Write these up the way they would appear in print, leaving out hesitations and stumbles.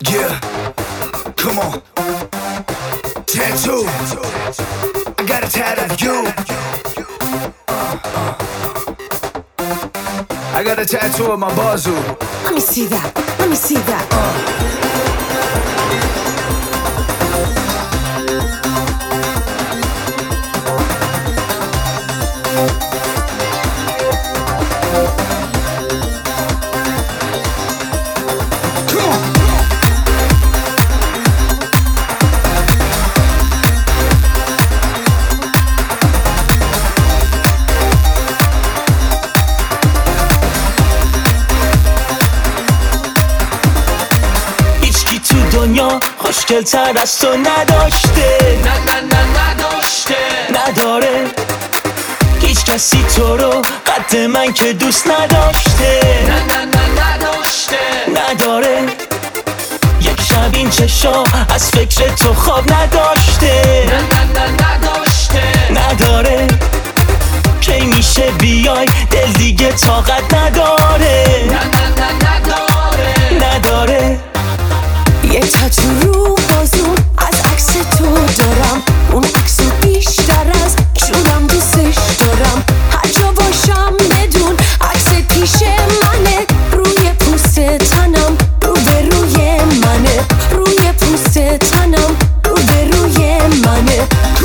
Yeah, come on. Tattoo. I got a tat of you. I got a tattoo of my bazoo. Let me see that. Let me see that. دنیا خوشگل تر از تو نداشته، نداشته، نداره هیچ کسی تو رو قد من که دوست نداشته، نداشته، نداره یک شب این چشا از فکر تو خواب نداشته، نداشته، نداره کی میشه بیای دل دیگه طاقت نداره، نداره، نداره یه تاتو رو بازو از عکس تو دارم، اون عکسو بیشتر از جونم دوستش دارم. هر جا باشم بدون عکس پیش منه، روی پوست تنم رو به روی منه، روی پوست تنم رو به روی منه.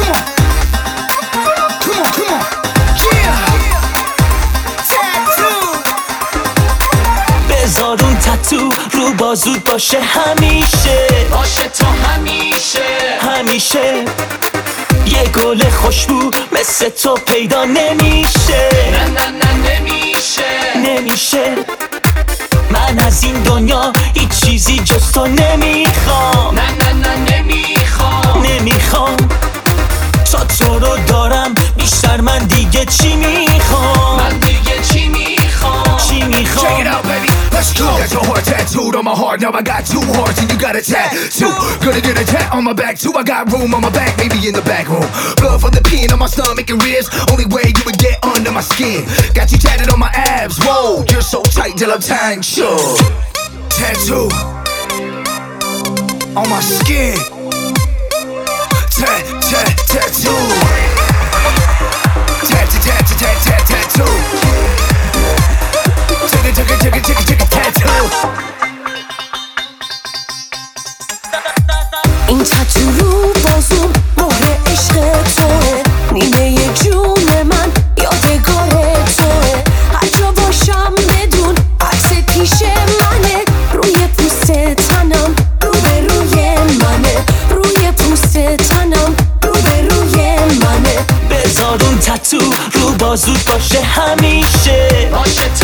بذار اون تاتو رو بازود باشه همیشه، باشه تا همیشه، همیشه یه گل خوشبو مثل تو پیدا نمیشه، نمیشه، نمیشه من از این دنیا هیچ چیزی جز تو نمیخوام، نمیخوام، نمیخوام تا تو رو دارم بیشتر من دیگه چی میخوام، من دیگه چی میخوام، چی میخوام. Check it out, baby. Let's go. Got your heart tattooed on my heart. Now I got two hearts and you got a tattoo. Gonna get a tat on my back too. I got room on my back, maybe in the back room. Blood from the pen on my stomach and ribs. Only way you would get under my skin. Got you tatted on my abs. Whoa, you're so tight till I'm tying sure. Tattoo on my skin. Tattoo. Tattoo. این تاتو رو بازو مهر عشق توه، نیمه جون من یادگار توه. هر جا باشم بدون عکس پیش منه، روی پوست تنم رو به روی منه، روی پوست تنم رو به روی منه. بذار اون تاتو رو بازود باشه همیشه، باشه